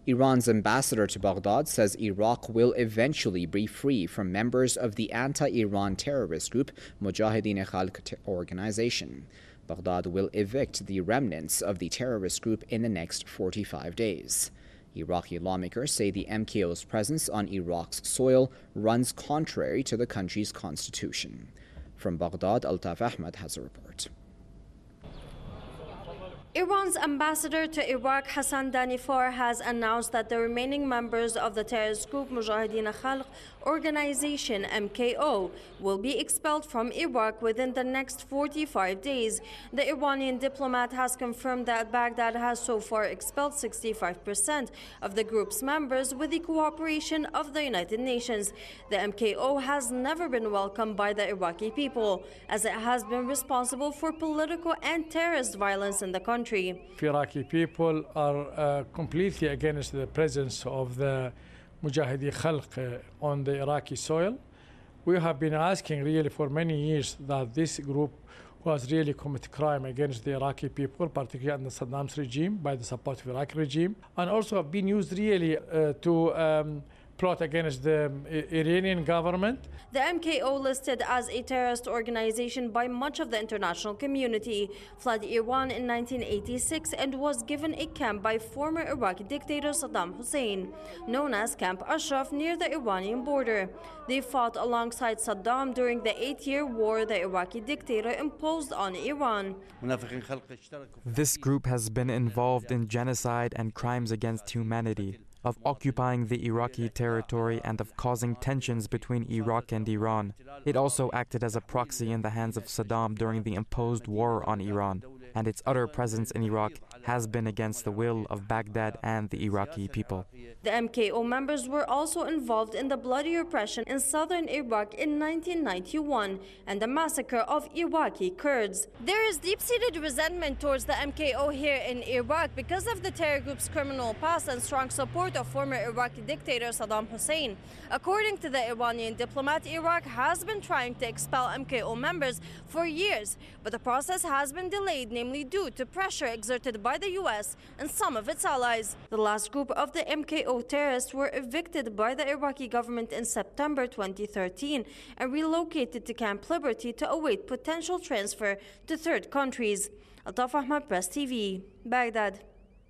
Iran's ambassador to Baghdad says Iraq will eventually be free from members of the anti-Iran terrorist group Mujahideen Khalq organization. Baghdad will evict the remnants of the terrorist group in the next 45 days. Iraqi lawmakers say the MKO's presence on Iraq's soil runs contrary to the country's constitution. From Baghdad, Altaf Ahmed has a report. Iran's ambassador to Iraq, Hassan Danifar, has announced that the remaining members of the terrorist group Mujahideen Khalq organization, MKO, will be expelled from Iraq within the next 45 days. The Iranian diplomat has confirmed that Baghdad has so far expelled 65% of the group's members with the cooperation of the United Nations. The MKO has never been welcomed by the Iraqi people, as it has been responsible for political and terrorist violence in the country. Iraqi people are completely against the presence of the Mujahideen Khalq on the Iraqi soil. We have been asking really for many years that this group was really commit crime against the Iraqi people, particularly under Saddam's regime, by the support of the Iraqi regime, and also have been used really to plot against the Iranian government. The MKO, listed as a terrorist organization by much of the international community, fled Iran in 1986 and was given a camp by former Iraqi dictator Saddam Hussein, known as Camp Ashraf, near the Iranian border. They fought alongside Saddam during the 8-year war the Iraqi dictator imposed on Iran. This group has been involved in genocide and crimes against humanity, of occupying the Iraqi territory and of causing tensions between Iraq and Iran. It also acted as a proxy in the hands of Saddam during the imposed war on Iran, and its utter presence in Iraq has been against the will of Baghdad and the Iraqi people. The MKO members were also involved in the bloody repression in southern Iraq in 1991 and the massacre of Iraqi Kurds. There is deep-seated resentment towards the MKO here in Iraq because of the terror group's criminal past and strong support of former Iraqi dictator Saddam Hussein. According to the Iranian diplomat, Iraq has been trying to expel MKO members for years, but the process has been delayed, namely due to pressure exerted by the US and some of its allies. The last group of the MKO terrorists were evicted by the Iraqi government in September 2013 and relocated to Camp Liberty to await potential transfer to third countries. Altaf Ahmed, Press TV, Baghdad.